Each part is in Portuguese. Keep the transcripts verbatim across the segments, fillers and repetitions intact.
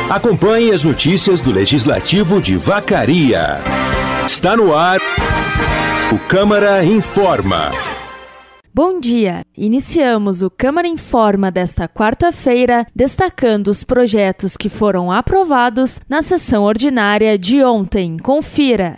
Acompanhe as notícias do Legislativo de Vacaria. Está no ar o Câmara Informa. Bom dia! Iniciamos o Câmara Informa desta quarta-feira, destacando os projetos que foram aprovados na sessão ordinária de ontem. Confira!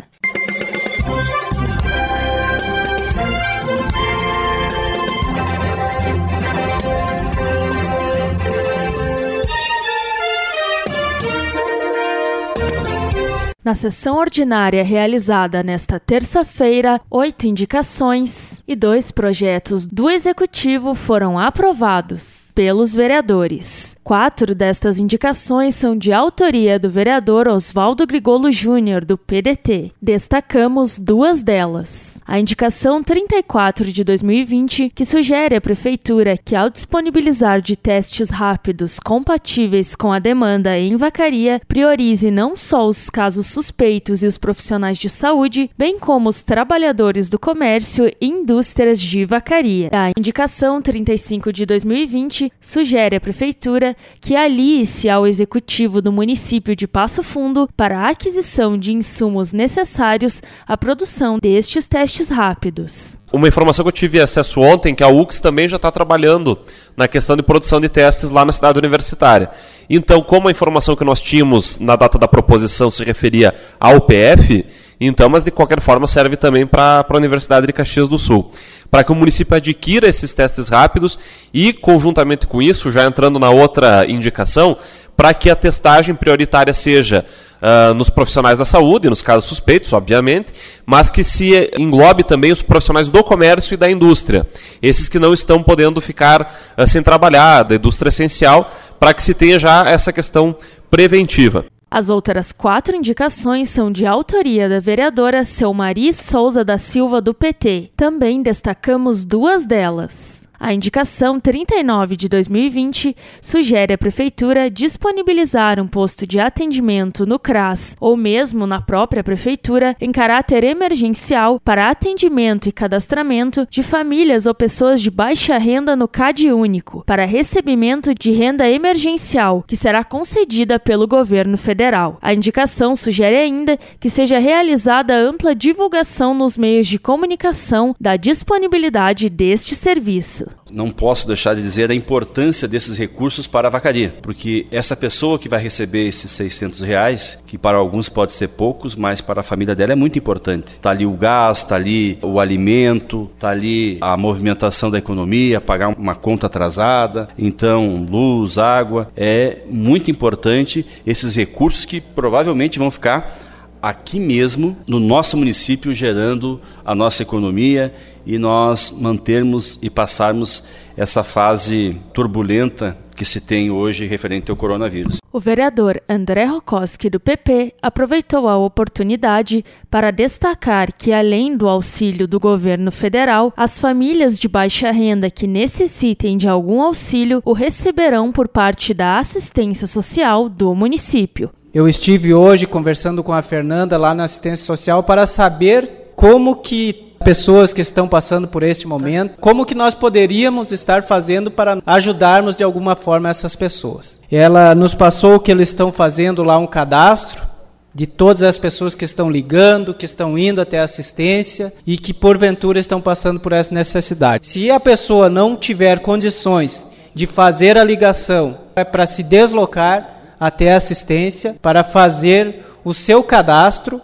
Na sessão ordinária realizada nesta terça-feira, oito indicações e dois projetos do Executivo foram aprovados pelos vereadores. Quatro destas indicações são de autoria do vereador Oswaldo Grigolo Júnior, do P D T. Destacamos duas delas. A indicação trinta e quatro de dois mil e vinte, que sugere à Prefeitura que, ao disponibilizar de testes rápidos compatíveis com a demanda em Vacaria, priorize não só os casos suspeitos e os profissionais de saúde, bem como os trabalhadores do comércio e indústrias de Vacaria. A indicação trinta e cinco de dois mil e vinte sugere à Prefeitura que alie-se ao Executivo do município de Passo Fundo para a aquisição de insumos necessários à produção destes testes rápidos. Uma informação que eu tive acesso ontem, que a U C S também já está trabalhando na questão de produção de testes lá na cidade universitária. Então, como a informação que nós tínhamos na data da proposição se referia ao P F, então, mas de qualquer forma serve também para a Universidade de Caxias do Sul, para que o município adquira esses testes rápidos e, conjuntamente com isso, já entrando na outra indicação, para que a testagem prioritária seja Uh, nos profissionais da saúde, nos casos suspeitos, obviamente, mas que se englobe também os profissionais do comércio e da indústria, esses que não estão podendo ficar uh, sem trabalhar, da indústria essencial, para que se tenha já essa questão preventiva. As outras quatro indicações são de autoria da vereadora Selmari Souza da Silva, do P T. Também destacamos duas delas. A indicação trinta e nove de dois mil e vinte sugere à Prefeitura disponibilizar um posto de atendimento no C R A S ou mesmo na própria Prefeitura em caráter emergencial para atendimento e cadastramento de famílias ou pessoas de baixa renda no CAD único, para recebimento de renda emergencial, que será concedida pelo governo federal. A indicação sugere ainda que seja realizada ampla divulgação nos meios de comunicação da disponibilidade deste serviço. Não posso deixar de dizer a importância desses recursos para a Vacaria, porque essa pessoa que vai receber esses seiscentos reais, que para alguns pode ser poucos, mas para a família dela é muito importante. Está ali o gás, está ali o alimento, está ali a movimentação da economia, pagar uma conta atrasada, então luz, água. É muito importante esses recursos que provavelmente vão ficar aqui mesmo, no nosso município, gerando a nossa economia e nós mantermos e passarmos essa fase turbulenta que se tem hoje referente ao coronavírus. O vereador André Rokoski, do P P, aproveitou a oportunidade para destacar que, além do auxílio do governo federal, as famílias de baixa renda que necessitem de algum auxílio o receberão por parte da assistência social do município. Eu estive hoje conversando com a Fernanda lá na assistência social para saber como que pessoas que estão passando por esse momento, como que nós poderíamos estar fazendo para ajudarmos de alguma forma essas pessoas. Ela nos passou que eles estão fazendo lá um cadastro de todas as pessoas que estão ligando, que estão indo até a assistência e que porventura estão passando por essa necessidade. Se a pessoa não tiver condições de fazer a ligação, é para se deslocar até a assistência para fazer o seu cadastro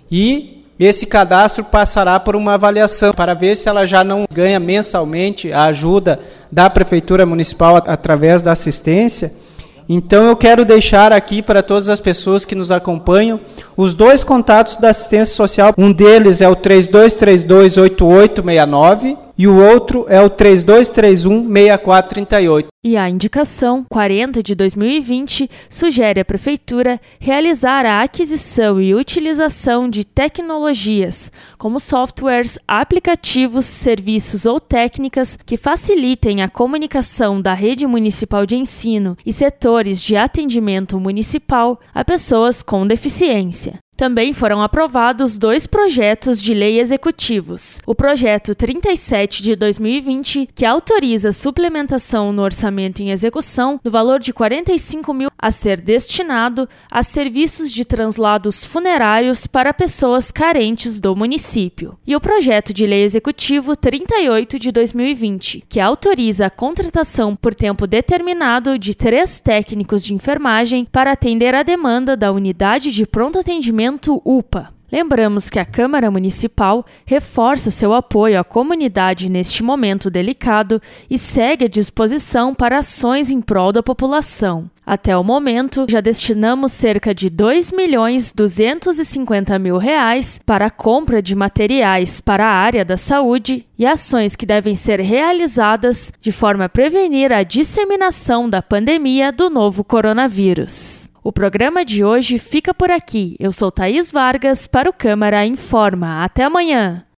e esse cadastro passará por uma avaliação para ver se ela já não ganha mensalmente a ajuda da Prefeitura Municipal através da assistência. Então eu quero deixar aqui para todas as pessoas que nos acompanham os dois contatos da assistência social. Um deles é o três dois três dois, oito oito seis nove e o outro é o três dois três um, seis quatro três oito. E a indicação quarenta de dois mil e vinte sugere à Prefeitura realizar a aquisição e utilização de tecnologias, como softwares, aplicativos, serviços ou técnicas que facilitem a comunicação da rede municipal de ensino e setores de atendimento municipal a pessoas com deficiência. Também foram aprovados dois projetos de lei executivos. O projeto trinta e sete de dois mil e vinte, que autoriza suplementação no orçamento em execução no valor de quarenta e cinco mil a ser destinado a serviços de translados funerários para pessoas carentes do município. E o projeto de lei executivo trinta e oito de dois mil e vinte, que autoriza a contratação por tempo determinado de três técnicos de enfermagem para atender a demanda da Unidade de Pronto Atendimento U P A. Lembramos que a Câmara Municipal reforça seu apoio à comunidade neste momento delicado e segue à disposição para ações em prol da população. Até o momento, já destinamos cerca de dois milhões duzentos e cinquenta mil reais para a compra de materiais para a área da saúde e ações que devem ser realizadas de forma a prevenir a disseminação da pandemia do novo coronavírus. O programa de hoje fica por aqui. Eu sou Thaís Vargas para o Câmara Informa. Até amanhã!